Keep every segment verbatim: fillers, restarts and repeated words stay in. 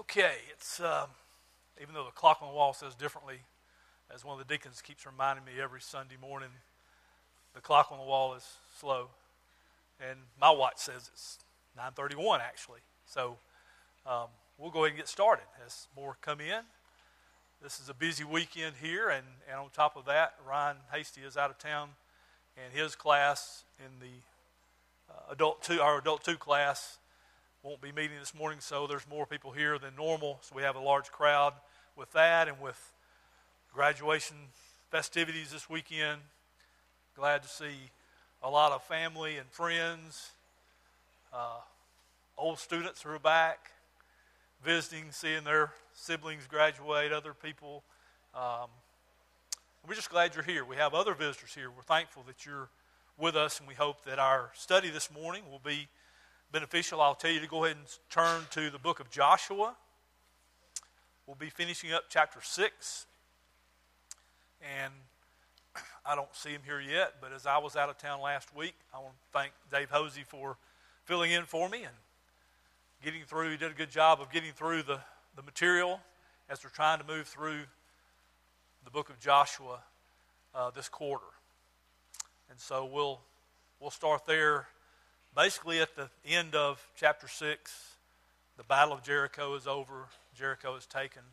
Okay, it's um, even though the clock on the wall says differently, as one of the deacons keeps reminding me every Sunday morning, the clock on the wall is slow, and my watch says it's nine thirty-one actually. So um, we'll go ahead and get started as more come in. This is a busy weekend here, and, and on top of that, Ryan Hasty is out of town, and his class in the uh, adult two, our adult two class, won't be meeting this morning, so there's more people here than normal. So we have a large crowd with that, and with graduation festivities this weekend. Glad to see a lot of family and friends, uh, old students who are back, visiting, seeing their siblings graduate, other people. Um, we're just glad you're here. We have other visitors here. We're thankful that you're with us, and we hope that our study this morning will be beneficial. I'll tell you to go ahead and turn to the book of Joshua. We'll be finishing up chapter six. And I don't see him here yet, but as I was out of town last week, I want to thank Dave Hosey for filling in for me and getting through. He did a good job of getting through the, the material as we're trying to move through the book of Joshua uh, this quarter. And so we'll we'll start there. Basically, at the end of chapter six, the battle of Jericho is over. Jericho is taken.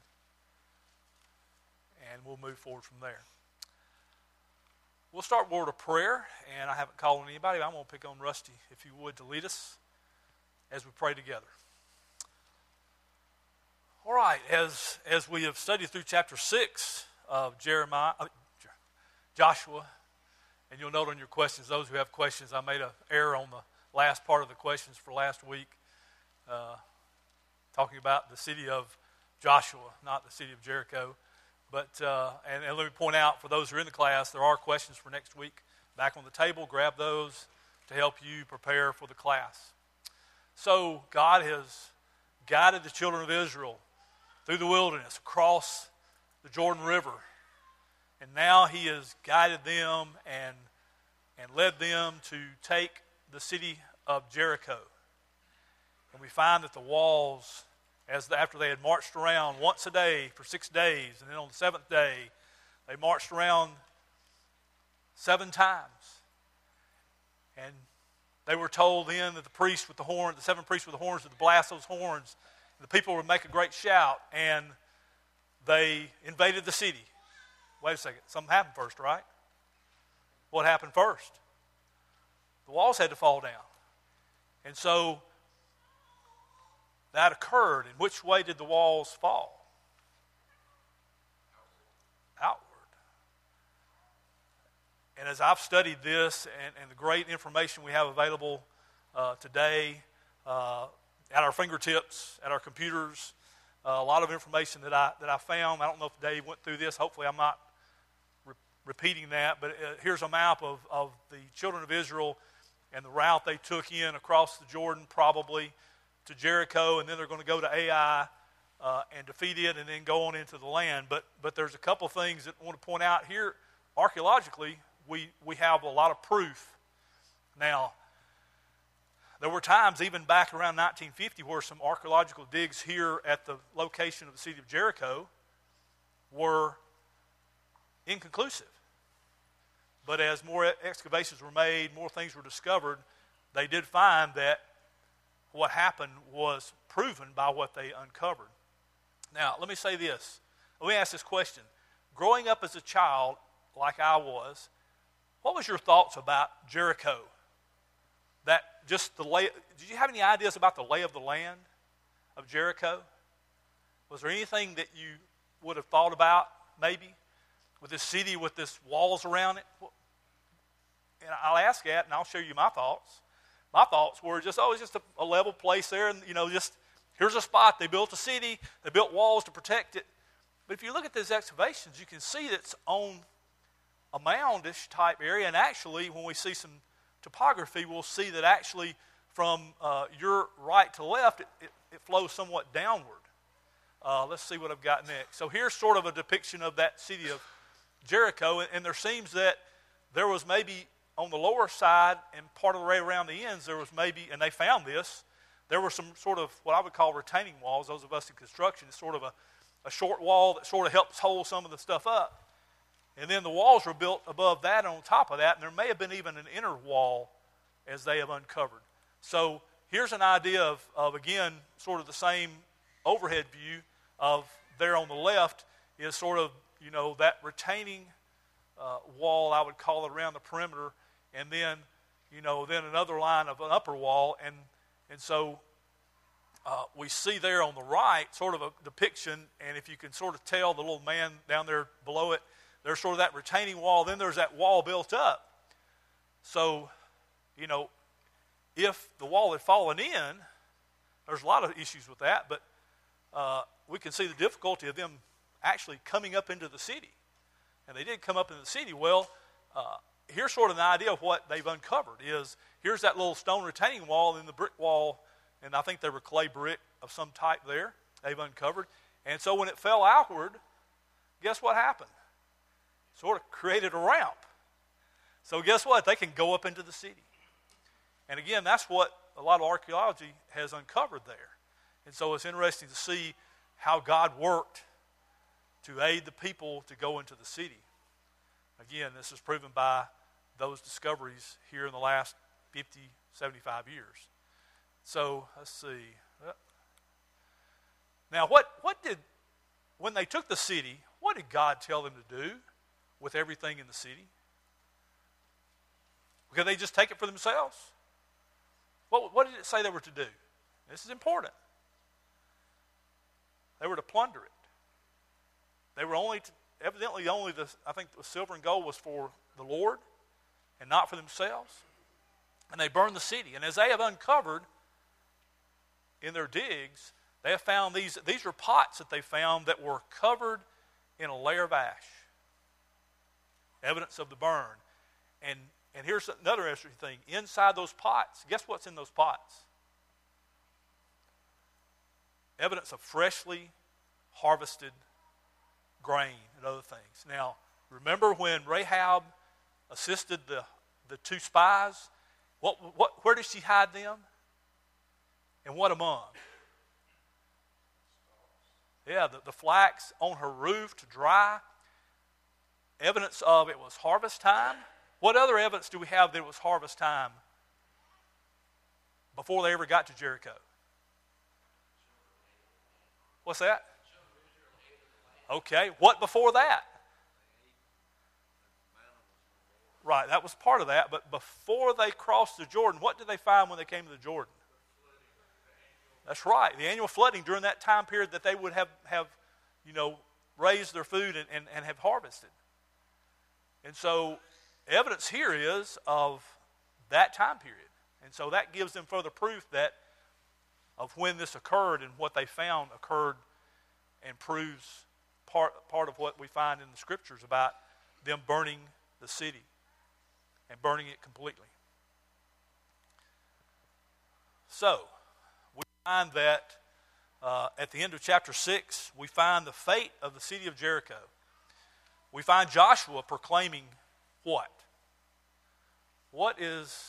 And we'll move forward from there. We'll start with a word of prayer. And I haven't called on anybody. I'm going to pick on Rusty, if you would, to lead us as we pray together. All right. As, as we have studied through chapter six of Jeremiah, uh, Joshua, and you'll note on your questions, those who have questions, I made an error on the last part of the questions for last week, uh, talking about the city of Joshua, not the city of Jericho. But uh, and, and let me point out, for those who are in the class, there are questions for next week back on the table. Grab those to help you prepare for the class. So God has guided the children of Israel through the wilderness, across the Jordan River. And now he has guided them and, and led them to take the city of Jericho. And we find that the walls, as the, after they had marched around once a day for six days, and then on the seventh day, they marched around seven times. And they were told then that the priest with the horn, the seven priests with the horns, would blast those horns, and the people would make a great shout, and they invaded the city. Wait a second, something happened first, right? What happened first? The walls had to fall down. And so that occurred. In which way did the walls fall? Outward. And as I've studied this and, and the great information we have available uh, today uh, at our fingertips, at our computers, uh, a lot of information that I that I found. I don't know if Dave went through this. Hopefully I'm not re- repeating that. But uh, here's a map of, of the children of Israel and the route they took in across the Jordan, probably to Jericho, and then they're going to go to Ai uh, and defeat it, and then go on into the land. But but there's a couple things that I want to point out here. Archaeologically, we we have a lot of proof. Now, there were times, even back around nineteen fifty, where some archaeological digs here at the location of the city of Jericho were inconclusive. But as more excavations were made, more things were discovered, they did find that what happened was proven by what they uncovered. Now, let me say this. Let me ask this question. Growing up as a child, like I was, what was your thoughts about Jericho? That just the lay, did you have any ideas about the lay of the land of Jericho? Was there anything that you would have thought about, maybe, with this city with this walls around it? And I'll ask that, and I'll share you my thoughts. My thoughts were just, oh, it's just a, a level place there, and, you know, just, here's a spot. They built a city. They built walls to protect it. But if you look at these excavations, you can see that it's on a moundish type area, and actually, when we see some topography, we'll see that actually from uh, your right to left, it, it, it flows somewhat downward. Uh, let's see what I've got next. So here's sort of a depiction of that city of Jericho, and, and there seems that there was maybe on the lower side and part of the way around the ends, there was maybe, and they found this, there were some sort of what I would call retaining walls. Those of us in construction, it's sort of a, a short wall that sort of helps hold some of the stuff up. And then the walls were built above that and on top of that, and there may have been even an inner wall as they have uncovered. So here's an idea of, of again, sort of the same overhead view of there on the left is sort of, you know, that retaining uh, wall, I would call it, around the perimeter, and then, you know, then another line of an upper wall, and and so uh, we see there on the right sort of a depiction, and if you can sort of tell the little man down there below it, there's sort of that retaining wall, then there's that wall built up. So, you know, if the wall had fallen in, there's a lot of issues with that, but uh, we can see the difficulty of them actually coming up into the city. And they did come up into the city. Well, uh, here's sort of an idea of what they've uncovered is, here's that little stone retaining wall and the brick wall, and I think they were clay brick of some type there, they've uncovered. And so when it fell outward, guess what happened? Sort of created a ramp. So guess what? They can go up into the city. And again, that's what a lot of archaeology has uncovered there. And so it's interesting to see how God worked to aid the people to go into the city. Again, this is proven by those discoveries here in the last fifty, seventy-five years. So, let's see. Now, what, what did, when they took the city, what did God tell them to do with everything in the city? Could they just take it for themselves? What, what did it say they were to do? This is important. They were to plunder it. They were only, to, evidently only the, I think the silver and gold was for the Lord and not for themselves. And they burned the city. And as they have uncovered in their digs, they have found these, these are pots that they found that were covered in a layer of ash. Evidence of the burn. And, and here's another interesting thing. Inside those pots, guess what's in those pots? Evidence of freshly harvested grain and other things. Now, remember when Rahab assisted the, the two spies? What, what, where did she hide them? And what among? Yeah, the, the flax on her roof to dry. Evidence of it was harvest time. What other evidence do we have that it was harvest time before they ever got to Jericho? What's that? Okay, what before that? Right, that was part of that, but before they crossed the Jordan, what did they find when they came to the Jordan? That's right, the annual flooding during that time period that they would have, have you know, raised their food and, and, and have harvested. And so evidence here is of that time period. And so that gives them further proof that of when this occurred and what they found occurred, and proves part, part of what we find in the scriptures about them burning the city and burning it completely. So, we find that uh, at the end of chapter six, we find the fate of the city of Jericho. We find Joshua proclaiming what? What is,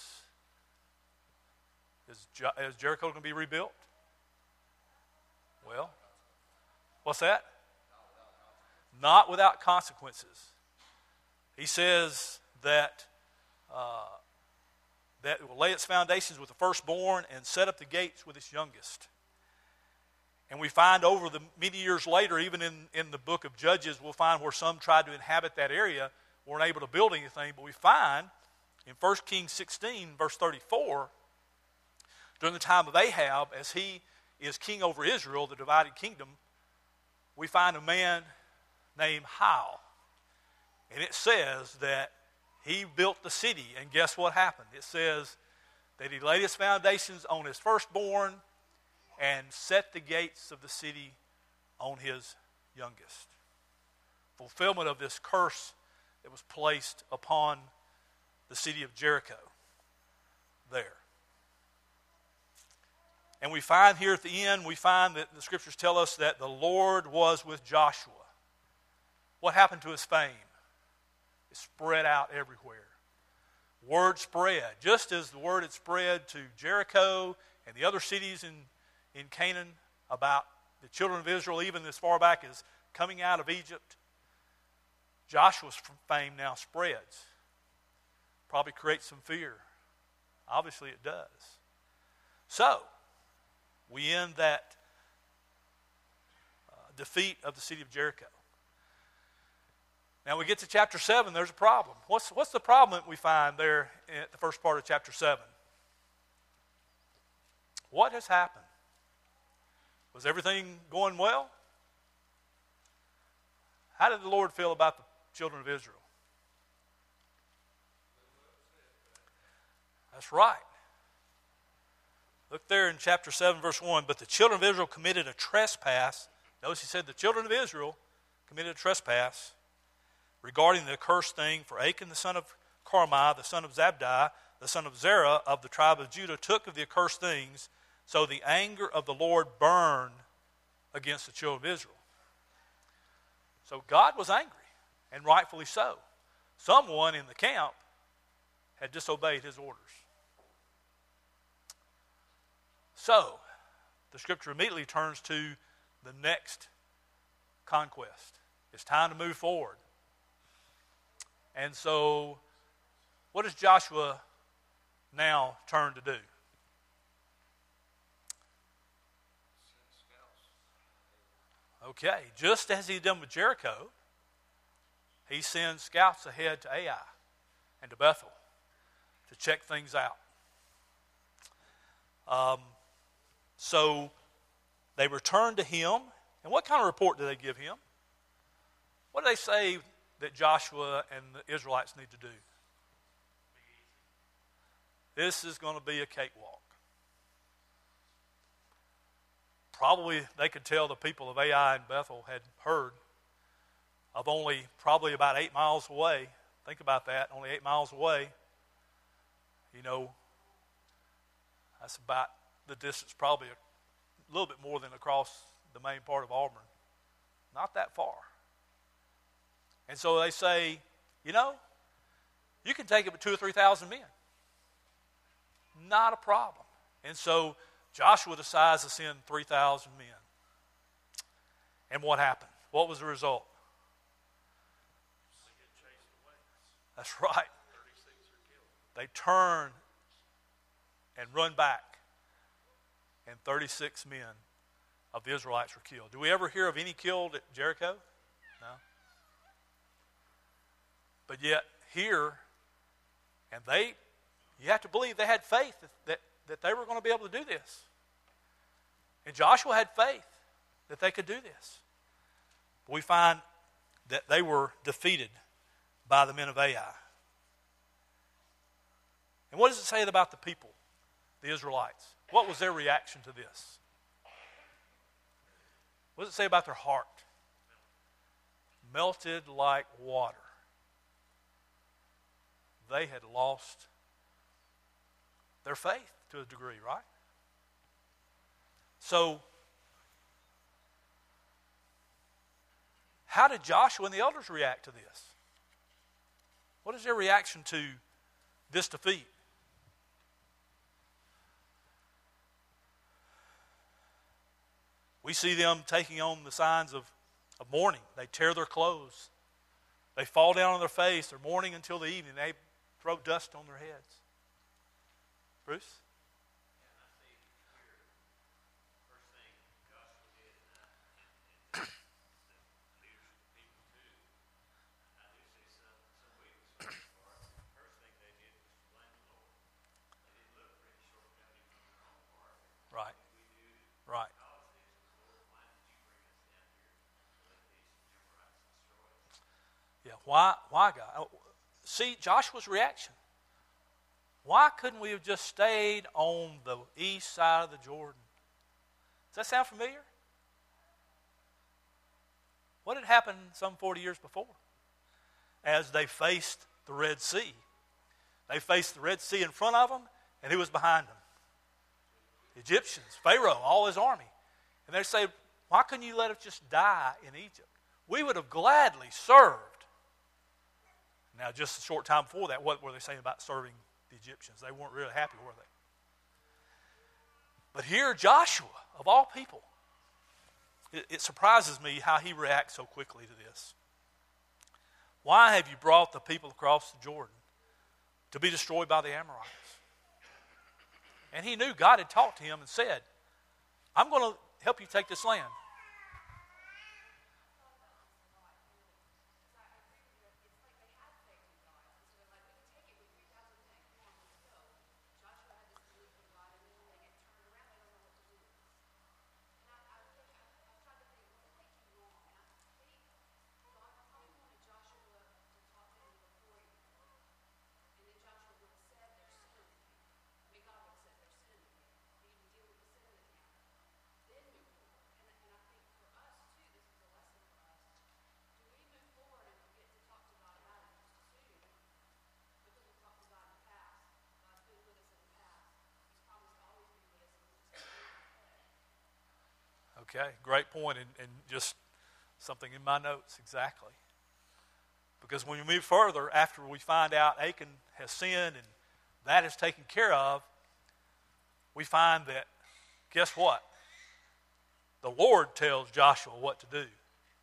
is, is Jericho going to be rebuilt? Well, what's that? Not without consequences. He says that uh, that it will lay its foundations with the firstborn and set up the gates with its youngest. And we find over the many years later, even in, in the book of Judges, we'll find where some tried to inhabit that area, weren't able to build anything. But we find in First Kings sixteen, verse thirty-four, during the time of Ahab, as he is king over Israel, the divided kingdom, we find a man named Hiel. And it says that he built the city, and guess what happened? It says that he laid his foundations on his firstborn and set the gates of the city on his youngest. Fulfillment of this curse that was placed upon the city of Jericho there. And we find here at the end, we find that the scriptures tell us that the Lord was with Joshua. What happened to his fame? It spread out everywhere. word spread. Just as the word had spread to Jericho and the other cities in, in Canaan about the children of Israel, even as far back as coming out of Egypt, Joshua's fame now spreads. Probably creates some fear. Obviously it does. So, we end that uh, defeat of the city of Jericho. Now we get to chapter seven, there's a problem. What's, what's the problem that we find there in the first part of chapter seven? What has happened? Was everything going well? How did the Lord feel about the children of Israel? That's right. Look there in chapter seven, verse one. But the children of Israel committed a trespass. Notice he said the children of Israel committed a trespass regarding the accursed thing. For Achan the son of Carmi, the son of Zabdi, the son of Zerah of the tribe of Judah, took of the accursed things. So the anger of the Lord burned against the children of Israel. So God was angry, and rightfully so. Someone in the camp had disobeyed his orders. So, the scripture immediately turns to the next conquest. It's time to move forward. And so, what does Joshua now turn to do? Okay, just as he done with Jericho, he sends scouts ahead to Ai and to Bethel to check things out. Um, so they return to him. And what kind of report do they give him? What do they say that Joshua and the Israelites need to do? This is going to be a cakewalk. Probably they could tell the people of Ai and Bethel had heard of only probably about eight miles away. Think about that, only eight miles away. You know, that's about the distance, probably a little bit more than across the main part of Auburn. Not that far. And so they say, you know, you can take it with two or three thousand men. Not a problem. And so Joshua decides to send three thousand men. And what happened? What was the result? They get chased away. That's right. thirty-six are killed. They turn and run back. And thirty-six men of the Israelites were killed. Do we ever hear of any killed at Jericho? No. But yet here, and they, you have to believe they had faith that, that, that they were going to be able to do this. And Joshua had faith that they could do this. But we find that they were defeated by the men of Ai. And what does it say about the people, the Israelites? What was their reaction to this? What does it say about their heart? Melted like water. They had lost their faith to a degree, right? So, how did Joshua and the elders react to this? What is their reaction to this defeat? We see them taking on the signs of, of mourning. They tear their clothes. They fall down on their face. They're mourning until the evening. They throw dust on their heads. Bruce? Right. Right. Yeah, why, why God? See Joshua's reaction. Why couldn't we have just stayed on the east side of the Jordan? Does that sound familiar? What had happened some forty years before? As they faced the Red Sea. They faced the Red Sea in front of them, and who was behind them? Egyptians, Pharaoh, all his army. And they say, why couldn't you let us just die in Egypt? We would have gladly served. Now, just a short time before that, what were they saying about serving the Egyptians? They weren't really happy, were they? But here, Joshua, of all people, it, it surprises me how he reacts so quickly to this. Why have you brought the people across the Jordan to be destroyed by the Amorites? And he knew God had talked to him and said, I'm going to help you take this land. Okay, great point, and, and just something in my notes exactly. Because when we move further, after we find out Achan has sinned and that is taken care of, we find that, guess what? The Lord tells Joshua what to do.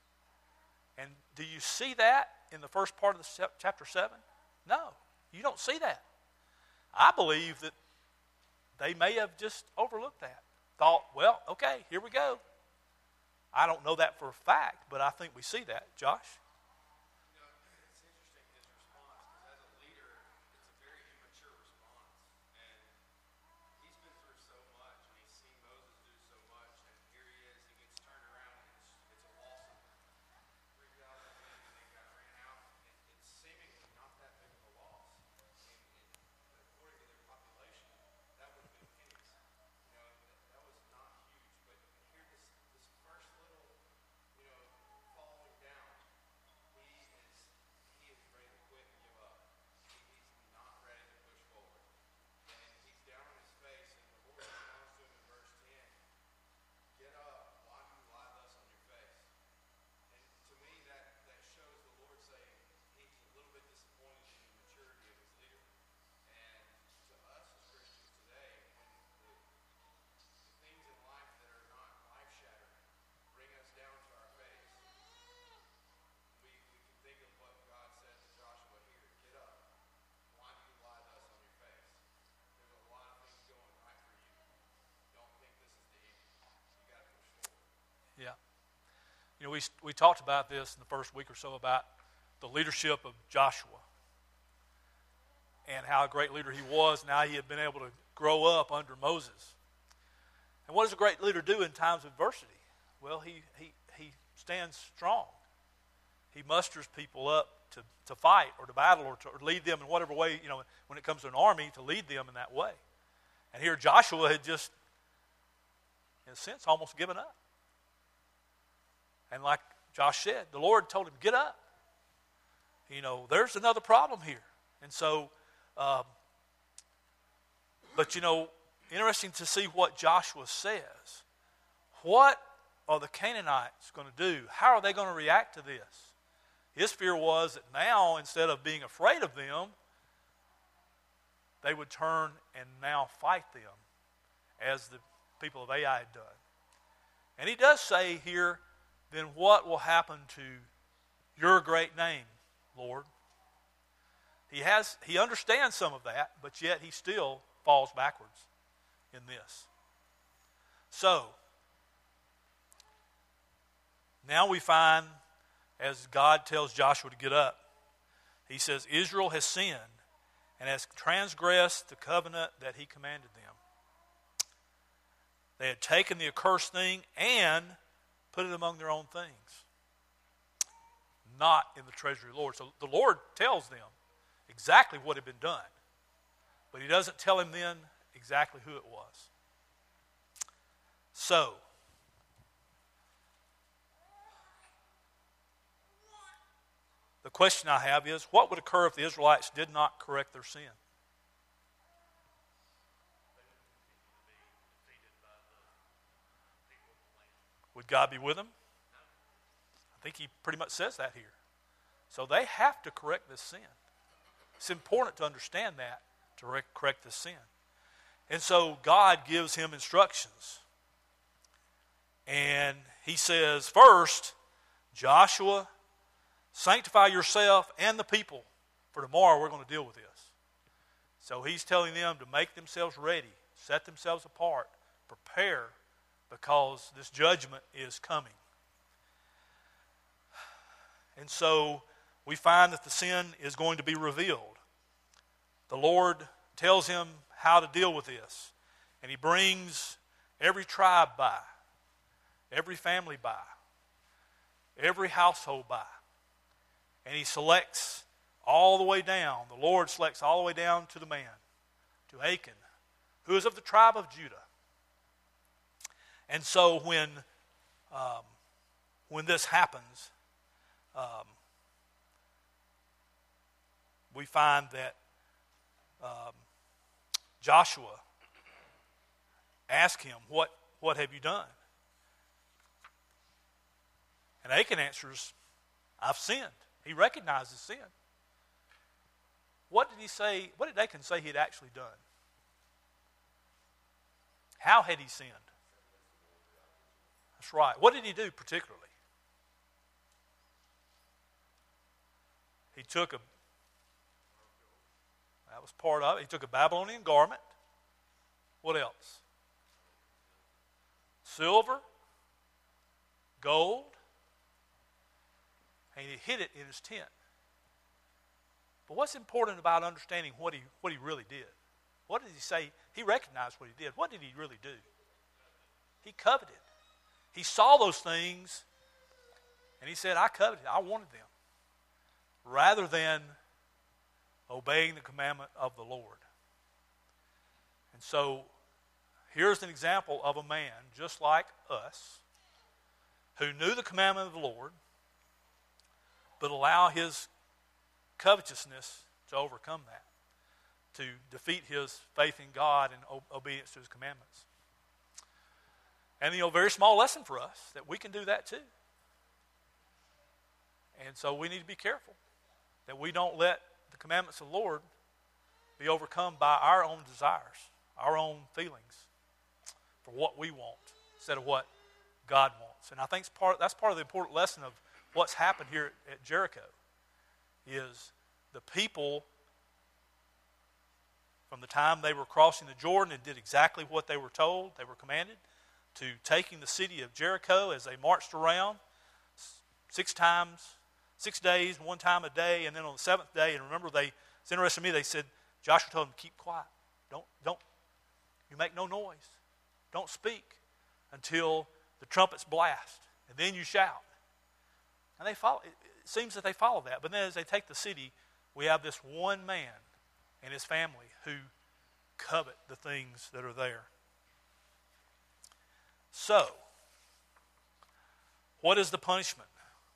And do you see that in the first part of the chapter seven? No, you don't see that. I believe that they may have just overlooked that. Thought, well, okay, here we go. I don't know that for a fact, but I think we see that. Josh? You know, it's interesting, his response, because as a leader, it's a very immature response. And he's been through so much, and he's seen Moses do so much, and here he is, he gets turned around, and it's, it's a loss of three thousand men, and they got ran out. And it's seemingly not that big of a loss. And, and according to their population, that would have been pennies. You know, that, that was not huge. But here, this, this first little, you know, falling down, he is he is ready to quit and give up. He, he's not ready to push forward. And he's down on his face, and the Lord responds to him in verse ten, get up, why do you lie thus on your face? And to me, that, that shows the Lord saying he's a little bit disappointed in the maturity of his leader. And to us as Christians today, when the, the things in life that are not life-shattering bring us down to our face, we, we can think of what God said to Joshua here, get up. Why do you lie thus on your face? There's a lot of things going right for you. Don't think this is the end. You got to push forward. Yeah. You know, we, we talked about this in the first week or so about the leadership of Joshua and how a great leader he was. Now he had been able to grow up under Moses. And what does a great leader do in times of adversity? Well, he, he, he stands strong. He musters people up to, to fight or to battle or to or lead them in whatever way, you know, when it comes to an army, to lead them in that way. And here Joshua had just, in a sense, almost given up. And like Josh said, the Lord told him, get up. You know, there's another problem here. And so, um, but you know, interesting to see what Joshua says. What are the Canaanites going to do? How are they going to react to this? His fear was that now, instead of being afraid of them, they would turn and now fight them as the people of Ai had done. And he does say here, then what will happen to your great name, Lord? He has he understands some of that, but yet he still falls backwards in this. So, now we find, as God tells Joshua to get up, he says, Israel has sinned and has transgressed the covenant that he commanded them. They had taken the accursed thing and put it among their own things, not in the treasury of the Lord. So the Lord tells them exactly what had been done, but he doesn't tell him then exactly who it was. So, the question I have is, what would occur if the Israelites did not correct their sin? Would God be with them? I think he pretty much says that here. So they have to correct this sin. It's important to understand that to correct this sin. And so God gives him instructions. And he says, first, Joshua, sanctify yourself and the people, for tomorrow we're going to deal with this. So he's telling them to make themselves ready, set themselves apart, prepare, because this judgment is coming. And so we find that the sin is going to be revealed. The Lord tells him how to deal with this. And he brings every tribe by, every family by, every household by. And he selects all the way down. The Lord selects all the way down to the man, to Achan, who is of the tribe of Judah. And so when um, when this happens, um, we find that um, Joshua asked him, what, what have you done? And Achan answers, I've sinned. He recognizes sin. What did he say? What did Achan say he had actually done? How had he sinned? That's right. What did he do particularly? He took a, that was part of it. He took a Babylonian garment. What else? Silver, gold, and he hid it in his tent. But what's important about understanding what he what he really did? What did he say? He recognized what he did. What did he really do? He coveted. He saw those things, and he said, I coveted. I wanted them. Rather than obeying the commandment of the Lord. And so, here's an example of a man just like us, who knew the commandment of the Lord, but allow his covetousness to overcome that, to defeat his faith in God and obedience to his commandments. And, you know, a very small lesson for us, that we can do that too. And so we need to be careful that we don't let the commandments of the Lord be overcome by our own desires, our own feelings for what we want instead of what God wants. And I think it's part, that's part of the important lesson of what's happened here at, at Jericho, is the people, from the time they were crossing the Jordan and did exactly what they were told, they were commanded, to taking the city of Jericho as they marched around six times, six days, one time a day, and then on the seventh day, and remember, they, it's interesting to me, they said, Joshua told them to keep quiet. Don't, don't, you make no noise. Don't speak until the trumpets blast, and then you shout. And they follow, it seems that they follow that. But then as they take the city, we have this one man and his family who covet the things that are there. So, what is the punishment?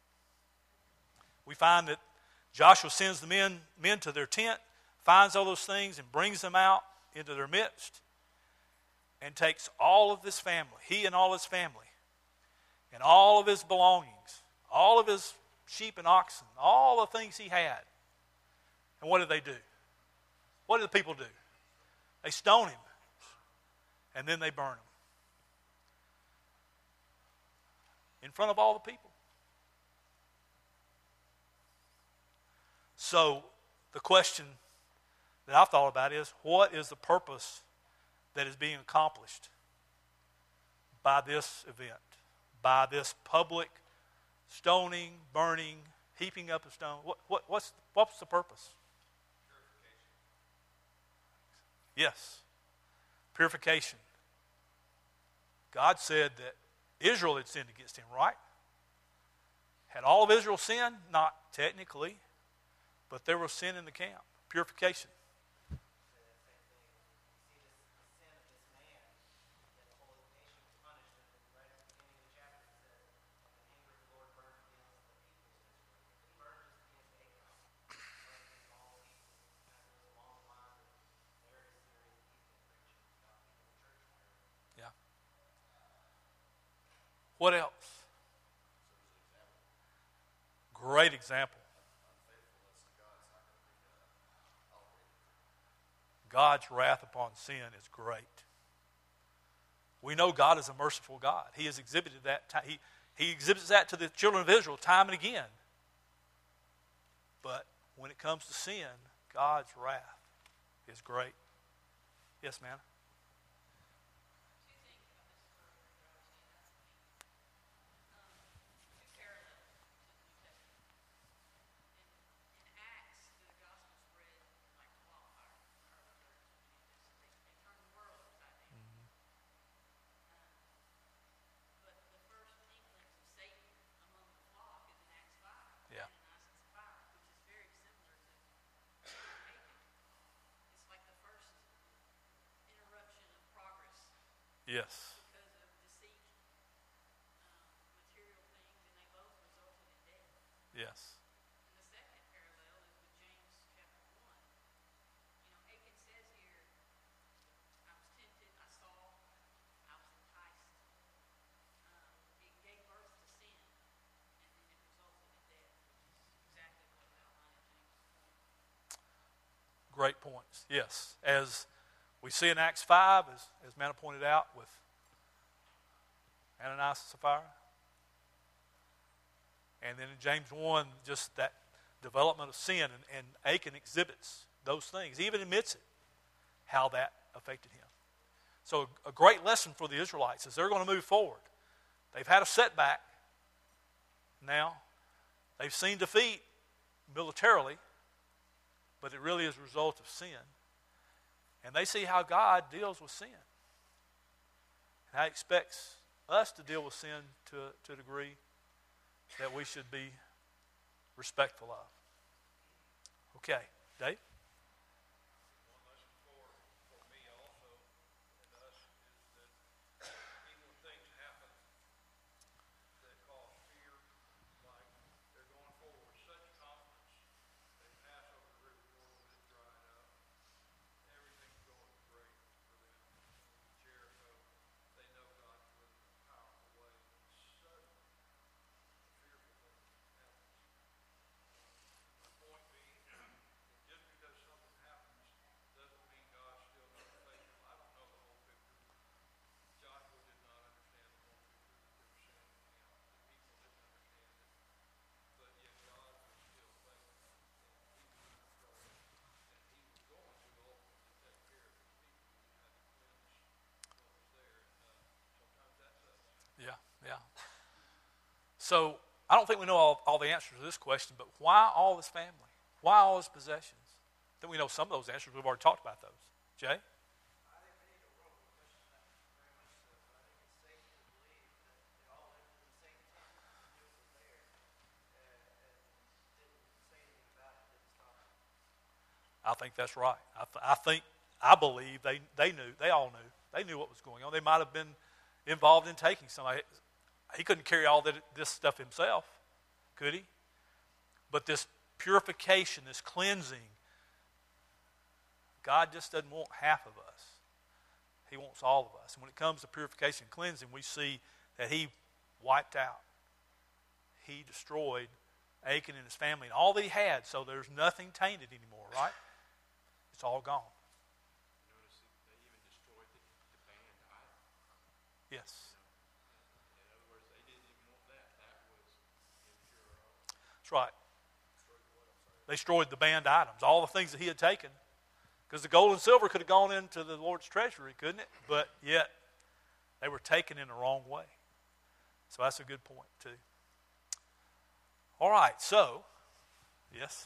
We find that Joshua sends the men, men to their tent, finds all those things, and brings them out into their midst, and takes all of this family, he and all his family, and all of his belongings, all of his sheep and oxen, all the things he had. And what did they do? What did the people do? They stone him, and then they burn him in front of all the people. So the question that I've thought about is, what is the purpose that is being accomplished by this event, by this public stoning, burning, heaping up of stone? What, what, what's, what's the purpose? Yes, purification. God said that Israel had sinned against him, right? Had all of Israel sinned? Not technically, but there was sin in the camp. Purification. What else? Great example. God's wrath upon sin is great. We know God is a merciful God. He has exhibited that. He, he exhibits that to the children of Israel time and again. But when it comes to sin, God's wrath is great. Yes, ma'am? Yeah. Yes. Yes. Great points. Yes. As we see in Acts five, as, as Manna pointed out, with Ananias and Sapphira. And then in James one, just that development of sin. And, and Achan exhibits those things. He even admits it, how that affected him. So a, a great lesson for the Israelites is they're going to move forward. They've had a setback now. They've seen defeat militarily, but it really is a result of sin. And they see how God deals with sin. And how he expects us to deal with sin to, to a degree that we should be respectful of. Okay, Dave? One lesson for, for me also and us is that even when things happen that cause fear, like they're going forward with such confidence, they pass over the river Jordan when it dried up. Everything's going great for them. In Jericho, they know God's with them in a powerful way. And suddenly, a fearful thing happens. My point being, just because something happens doesn't mean God's still not faithful. I don't know the whole picture. Joshua did not understand the whole picture that they were sending him. The people didn't understand it. But yet God was still faithful. And he was in control. And he was going to ultimately take care of his people. He had to cleanse what was there. And uh, sometimes that's us. Yeah, yeah. So I don't think we know all, all the answers to this question, but why all this family? Why all his possessions? I think we know some of those answers. We've already talked about those. Jay? I think we need to roll with this very much so, but I think it's safe to believe that they all lived in the same tent and knew it was there and, and didn't say anything about it, didn't stop it. I think that's right. I, th- I think, I believe they, they knew, they all knew. They knew what was going on. They might have been involved in taking somebody. He couldn't carry all that, this stuff himself, could he? But this purification, this cleansing, God just doesn't want half of us. He wants all of us. And when it comes to purification and cleansing, we see that he wiped out. He destroyed Achan and his family and all that he had, so there's nothing tainted anymore, right? It's all gone. Notice they even destroyed the, the band idol. Yes. In other words, they didn't even want that. That was impure. That's right. They destroyed the banned items, all the things that he had taken. Because the gold and silver could have gone into the Lord's treasury, couldn't it? But yet, they were taken in the wrong way. So that's a good point, too. All right, so, yes?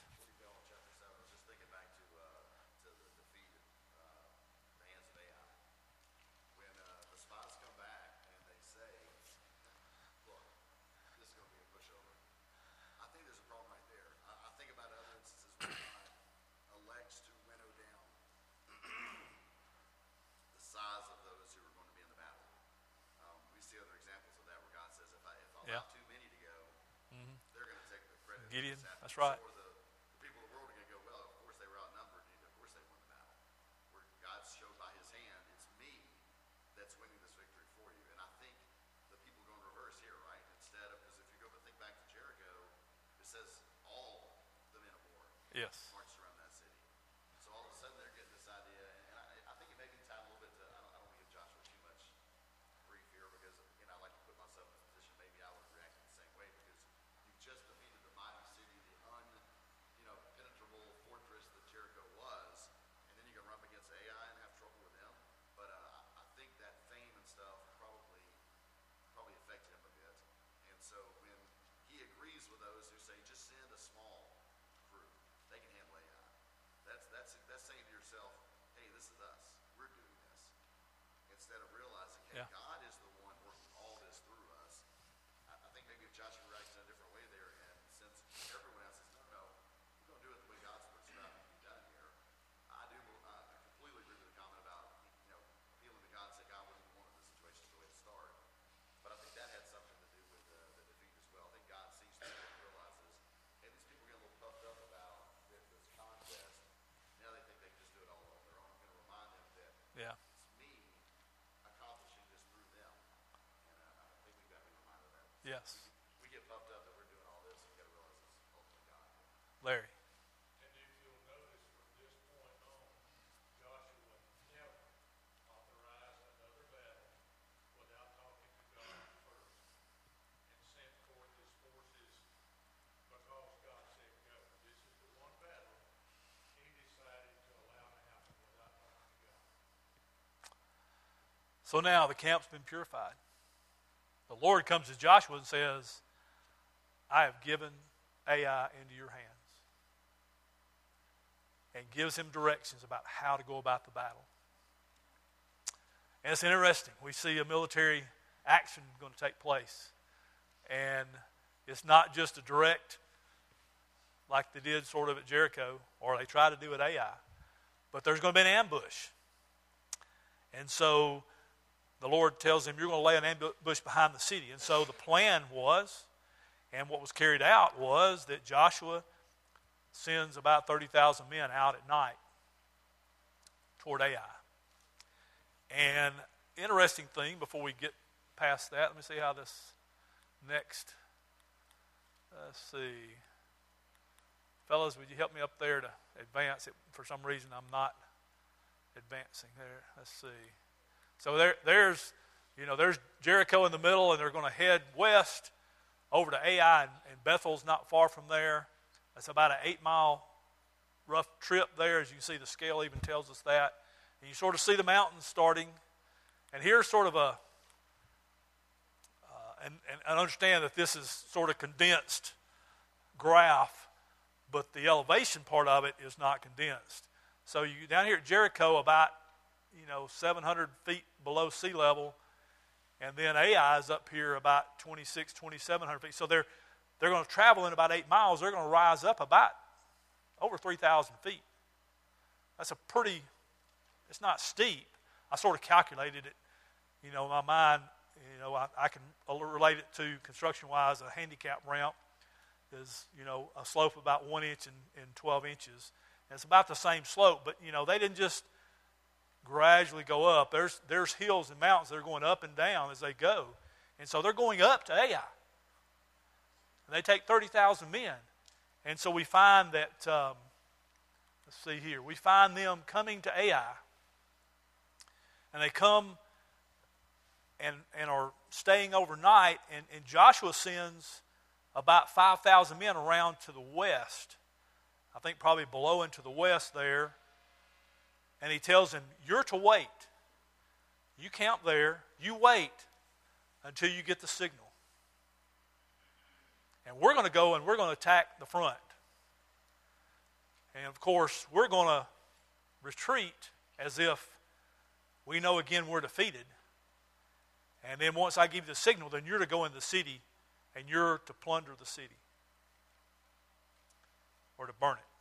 Yeah. Too many to go, Mm-hmm. they're going to take the credit. Gideon, that's right. So the, the people of the world are going to go, well, of course they were outnumbered, and of course they won the battle. Where God showed by his hand, it's me that's winning this victory for you. And I think the people go in reverse here, right? Instead of, because if you go but think back to Jericho, it says all the men of war Yes. marched around that city. So all of a sudden they're getting this idea, and instead of realizing, hey, Yeah. God is the one working all this through us. I, I think maybe if Joshua reacts in a different way there, and since everyone else says, no, no, we're going to do it the way God's prescribed it to be done here, I do, I completely agree with the comment about, you know, feeling that God said God wasn't even wanted the situation to go ahead and start. But I think that had something to do with the, the defeat as well. I think God sees through it and realizes, hey, these people get a little puffed up about this, this contest. Now they think they can just do it all on their own. I'm going to remind them that Yeah. it's me accomplishing this through them. And uh, I think we've got to be reminded of that. Yes. We get puffed up that we're doing all this, and we got to realize it's ultimately God. Larry. And if you'll notice from this point on, Joshua never authorized another battle without talking to God first and sent forth his forces because God said go. This is the one battle he decided to allow to happen without talking to God. So now the camp's been purified. The Lord comes to Joshua and says, I have given Ai into your hands. And gives him directions about how to go about the battle. And it's interesting. We see a military action going to take place. And it's not just a direct, like they did sort of at Jericho, or they tried to do at Ai. But there's going to be an ambush. And so the Lord tells him, you're going to lay an ambush behind the city. And so the plan was, and what was carried out was, that Joshua sends about thirty thousand men out at night toward Ai. And interesting thing, before we get past that, let me see how this next, let's see. Fellas, would you help me up there to advance it? For some reason, I'm not advancing there. Let's see. So there, there's, you know, there's Jericho in the middle, and they're going to head west over to Ai, and, and Bethel's not far from there. That's about an eight-mile rough trip there. As you can see, the scale even tells us that. And you sort of see the mountains starting. And here's sort of a, uh, and, and I understand that this is sort of condensed graph, but the elevation part of it is not condensed. So you down here at Jericho, about, you know, seven hundred feet below sea level, and then Ai is up here about twenty-six, twenty-seven hundred feet. So they're they're going to travel in about eight miles. They're going to rise up about over three thousand feet. That's a pretty, it's not steep. I sort of calculated it, you know, in my mind, you know, I, I can relate it to construction-wise. A handicap ramp is, you know, a slope of about one inch and, and twelve inches. And it's about the same slope, but, you know, they didn't just gradually go up. There's there's hills and mountains that are going up and down as they go. And so they're going up to Ai. And they take thirty thousand men. And so we find that, um, let's see here, we find them coming to Ai. And they come and, and are staying overnight. And, and Joshua sends about five thousand men around to the west. I think probably below and to the west there. And he tells them, you're to wait. You camp there. You wait until you get the signal. And we're going to go and we're going to attack the front. And of course, we're going to retreat as if we know again we're defeated. And then once I give you the signal, then you're to go in the city and you're to plunder the city. Or to burn it.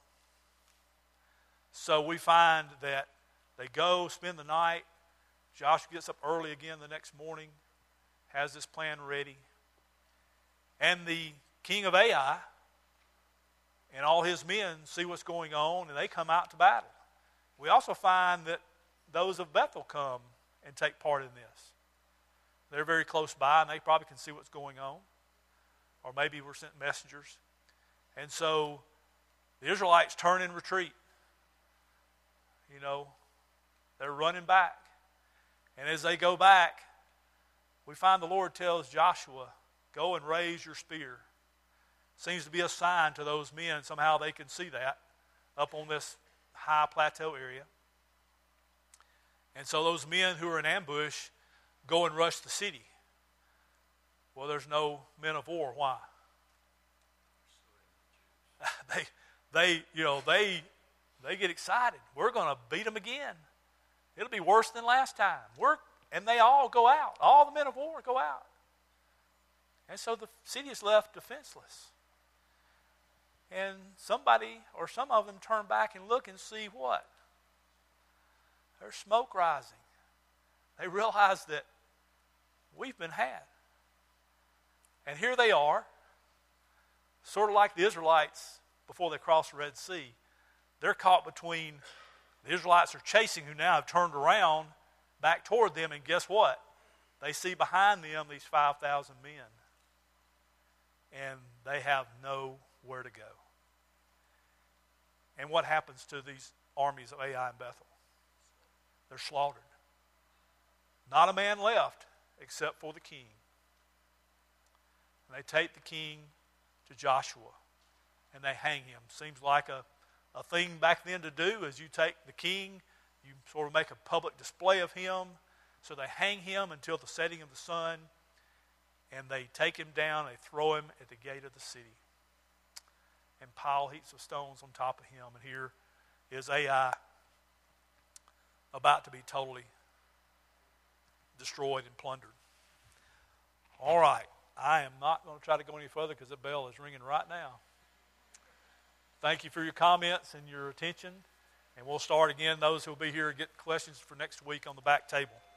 So we find that they go, spend the night. Joshua gets up early again the next morning, has this plan ready. And the king of Ai and all his men see what's going on, and they come out to battle. We also find that those of Bethel come and take part in this. They're very close by, and they probably can see what's going on. Or maybe we're sent messengers. And so the Israelites turn and retreat. You know, they're running back. And as they go back, we find the Lord tells Joshua, go and raise your spear. Seems to be a sign to those men. Somehow they can see that up on this high plateau area. And so those men who are in ambush go and rush the city. Well, there's no men of war. Why? they, they, you know, they, they get excited. We're going to beat them again. It'll be worse than last time. We're And they all go out. All the men of war go out. And so the city is left defenseless. And somebody or some of them turn back and look and see what? There's smoke rising. They realize that we've been had. And here they are, sort of like the Israelites before they crossed the Red Sea. They're caught between, the Israelites are chasing who now have turned around back toward them, and guess what? They see behind them these five thousand men. And they have nowhere to go. And what happens to these armies of Ai and Bethel? They're slaughtered. Not a man left except for the king. And they take the king to Joshua and they hang him. Seems like a, a thing back then to do, is you take the king, you sort of make a public display of him. So they hang him until the setting of the sun, and they take him down, they throw him at the gate of the city and pile heaps of stones on top of him. And here is Ai about to be totally destroyed and plundered. All right, I am not going to try to go any further because the bell is ringing right now. Thank you for your comments and your attention. And we'll start again. Those who will be here get questions for next week on the back table.